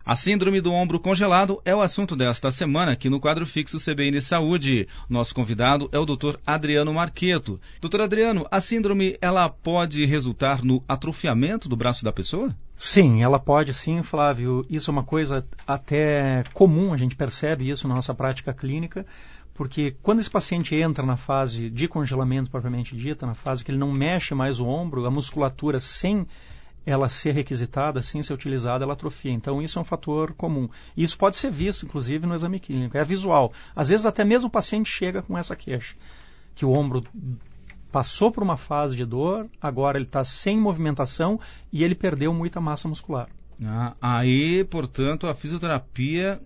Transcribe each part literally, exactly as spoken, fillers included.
A síndrome do ombro congelado é o assunto desta semana aqui no quadro fixo C B N Saúde. Nosso convidado é o doutor Adriano Marqueto. doutor Adriano, a síndrome ela pode resultar no atrofiamento do braço da pessoa? Sim, ela pode sim, Flávio. Isso é uma coisa até comum, a gente percebe isso na nossa prática clínica, porque quando esse paciente entra na fase de congelamento propriamente dita, na fase que ele não mexe mais o ombro, a musculatura sem ela ser requisitada, sem ser utilizada, ela atrofia. Então, isso é um fator comum. E isso pode ser visto, inclusive, no exame clínico. É visual. Às vezes, até mesmo o paciente chega com essa queixa, que o ombro passou por uma fase de dor, agora ele está sem movimentação e ele perdeu muita massa muscular. Ah, aí, portanto, a fisioterapia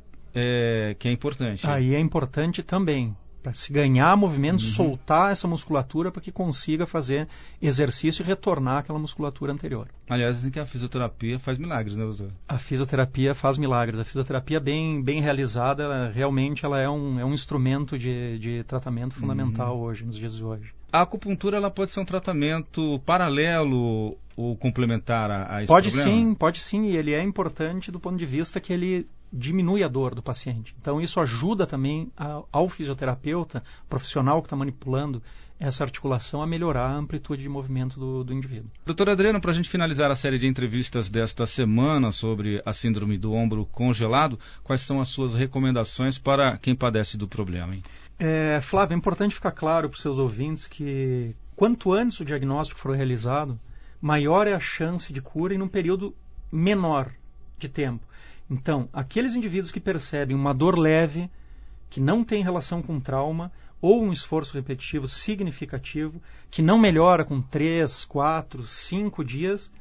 é, que é importante. Aí é importante também, para se ganhar movimento, uhum. soltar essa musculatura para que consiga fazer exercício e retornar àquela musculatura anterior. Aliás, dizem que a fisioterapia faz milagres, né, doutor? A fisioterapia faz milagres. A fisioterapia bem, bem realizada, ela, realmente ela é um, é um instrumento de, de tratamento fundamental uhum. hoje, nos dias de hoje. A acupuntura ela pode ser um tratamento paralelo ou complementar a, a esse pode problema? Sim, pode sim. E ele é importante do ponto de vista que ele diminui a dor do paciente. Então isso ajuda também a, ao fisioterapeuta, profissional que está manipulando essa articulação, a melhorar a amplitude de movimento do, do indivíduo. doutor Adriano, para a gente finalizar a série de entrevistas desta semana sobre a síndrome do ombro congelado, quais são as suas recomendações para quem padece do problema, hein? É, Flávio, é importante ficar claro para os seus ouvintes que quanto antes o diagnóstico for realizado, maior é a chance de cura e num período menor de tempo. Então, aqueles indivíduos que percebem uma dor leve, que não tem relação com trauma, ou um esforço repetitivo significativo, que não melhora com três, quatro, cinco dias,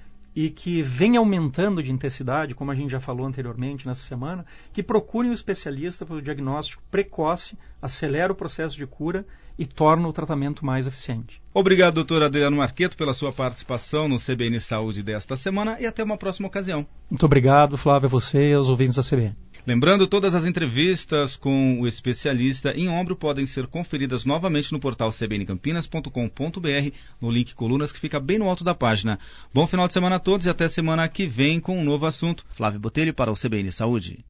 e que vem aumentando de intensidade, como a gente já falou anteriormente nessa semana, que procurem um especialista para o diagnóstico precoce, acelera o processo de cura e torna o tratamento mais eficiente. Obrigado, doutor Adriano Marqueto, pela sua participação no C B N Saúde desta semana e até uma próxima ocasião. Muito obrigado, Flávio, a você e aos ouvintes da C B N. Lembrando, todas as entrevistas com o especialista em ombro podem ser conferidas novamente no portal c b n campinas ponto com ponto b r, no link Colunas, que fica bem no alto da página. Bom final de semana a todos e até semana que vem com um novo assunto. Flávio Botelho para o C B N Saúde.